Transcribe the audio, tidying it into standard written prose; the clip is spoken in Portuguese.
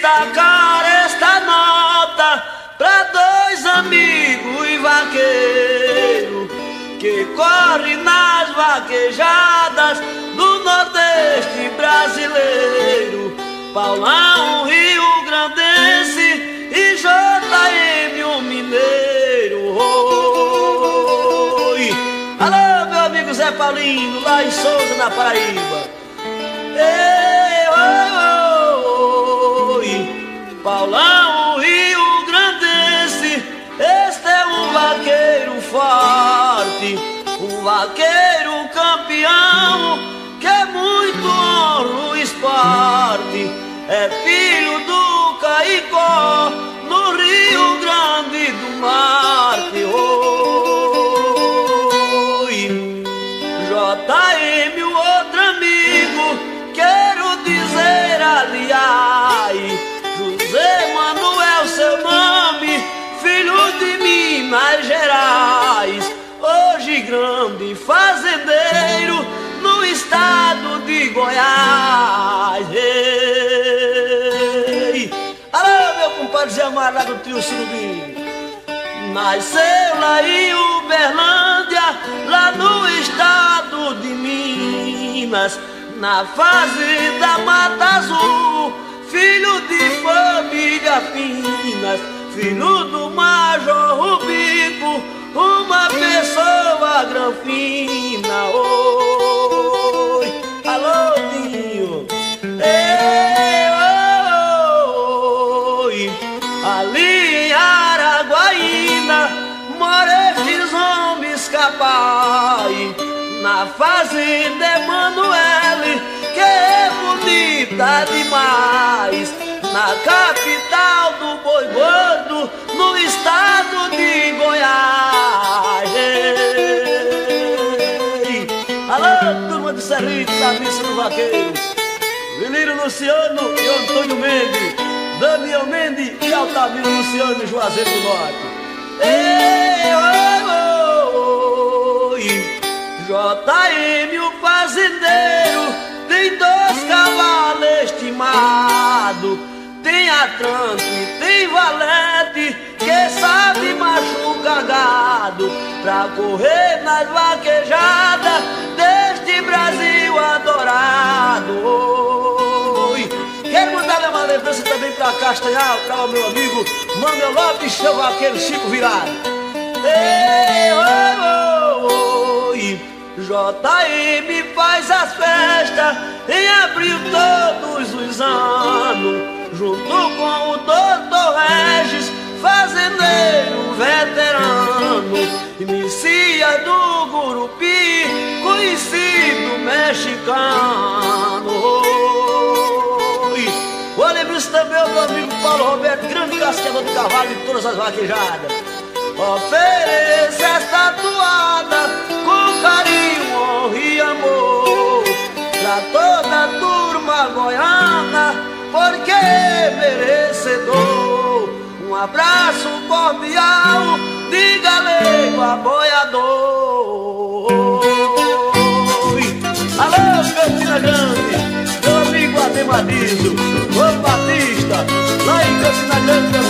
destacar esta nota pra dois amigos e vaqueiro que corre nas vaquejadas do Nordeste brasileiro. Paulão, Rio Grandense e JM, o Mineiro. Oi. Alô, meu amigo Zé Paulino, lá em Souza, na Paraíba. Ei, oi, oi. Paulão, Rio Grandense, este é um vaqueiro forte, um vaqueiro campeão, que é muito honra o esporte. É filho do Caicó, no Rio Grande do Norte. Oi, JM, o outro amigo, quero dizer aliás, José Manuel, seu nome, filho de Minas Gerais, hoje grande fazendeiro no estado de Goiás. Ei. Alô, meu compadre Zé Amaro, lá do Trio Surubim. Nasceu lá em Uberlândia, lá no estado de Minas, na fazenda Mata Azul, filho de família finas, filho do Major Rubico, uma pessoa granfina. Oi, alô, Dinho. Ei, oi, ali em Araguaína mora estes homens capazes, na fazenda Emanuele, que é bonita demais, na capital do boi gordo, no estado de Goiás. Ei. Alô, turma do Cerrito, da Missa do Vaqueiro, Vilírio Luciano e Antônio Mendes, Daniel Mendes e Altamiro Luciano e Juazeiro do Norte. Ei, oi, oi. JM, o fazendeiro, tem 2 cavalos estimados, tem atranco e tem valete, que sabe machucar gado, pra correr nas vaquejadas deste Brasil adorado. Oi. Quero mandar uma lembrança também pra Castanhal, pra o meu amigo Manuel Lopes, seu vaqueiro Chico Virado. Ei, oi, oi. JM faz as festas em abril todos os anos, junto com o Dr. Regis, fazendeiro veterano, e Messias do Gurupi, conhecido mexicano. Vou lembrar também o meu amigo Paulo Roberto, grande casqueador de cavalo de todas as vaquejadas. Ofereça esta toada com carinho, honra e amor pra toda a turma goiana, porque é merecedor. Um abraço cordial de galego aboiador. Alô, Campina Grande, meu amigo Ademarizo, ô Batista, lá em Campina Grande,